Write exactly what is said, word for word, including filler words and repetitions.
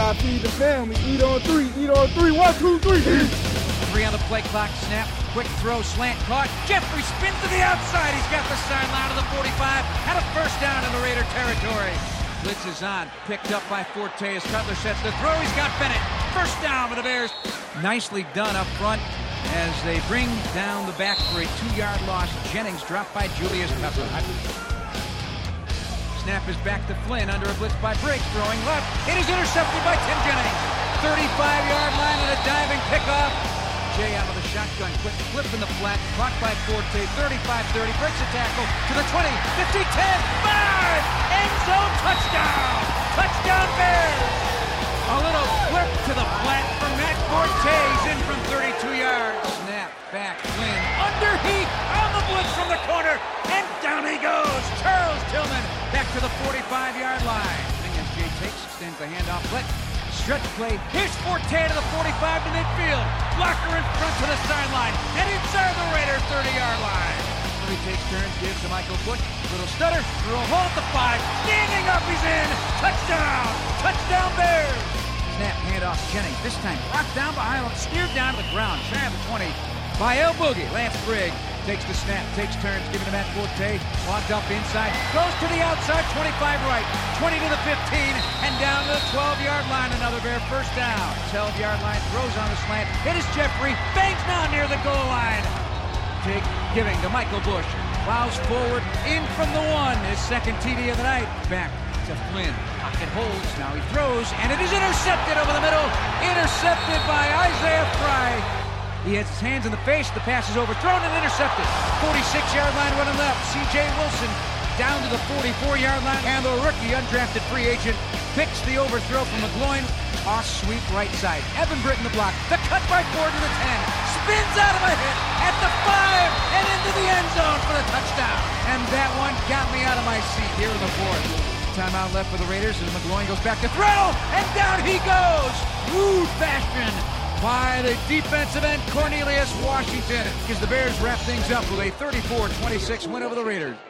gotta feed the family. Eat on three, eat on three. One, two, three. Three on the play clock, snap, quick throw, slant, caught. Jeffrey spins to the outside. He's got the sideline of the forty-five and a first down in the Raider territory. Blitz is on, picked up by Forte as Cutler sets the throw. He's got Bennett. First down for the Bears. Nicely done up front as they bring down the back for a two-yard loss. Jennings dropped by Julius Cutler. Snap is back to Flynn under a blitz by Briggs, throwing left. It is intercepted by Tim Jennings. thirty-five-yard line and a diving pickoff. Jay out of the shotgun, quick flip in the flat, caught by Forte, thirty-five thirty, breaks a tackle to the twenty, fifty, ten, five, end zone touchdown! Touchdown Bears! A little flip to the flat from Matt Forte, in from thirty-two yards. Snap, back, Flynn, under heat, on the blitz from the corner, and down he goes! Charles Tillman back to the forty-five-yard line. As Jay takes, extends the handoff, blitz. Stretch play. Here's Forte to the forty-five to midfield. Blocker in front to the sideline. And inside the Raiders' thirty-yard line. He takes turns, gives to Michael Bush. Little stutter. Through a hole at the five. Standing up, he's in. Touchdown. Touchdown Bears. Snap, handoff Jennings. This time brought down by Highland. Steered down to the ground. Shy of the twenty. By El Boogie. Lance Briggs takes the snap. Takes turns. Giving to Matt Forte. Walked up inside. Goes to the outside. twenty-five right. twenty to the fifteen. And down to the twelve-yard line. Another Bear first down. twelve-yard line. Throws on the slant. It is Jeffrey. Bangs now near the goal line. Take giving to Michael Bush. Plows forward. In from the one. His second T D of the night. Back to Flynn. Pocket holds. Now he throws. And it is intercepted over the middle. Intercepted by Isaiah Fry. He has his hands in the face. The pass is overthrown and intercepted. forty-six-yard line running left. C J Wilson down to the forty-four-yard line. And the rookie undrafted free agent picks the overthrow from McGloin. Off sweep right side. Evan Britton the block. The cut by Ford to the ten. Spins out of a hit at the five and into the end zone for the touchdown. And that one got me out of my seat here in the fourth. Timeout left for the Raiders as McGloin goes back to throw. And down he goes. Rude fashion by the defensive end Cornelius Washington, as the Bears wrap things up with a thirty-four twenty-six win over the Raiders.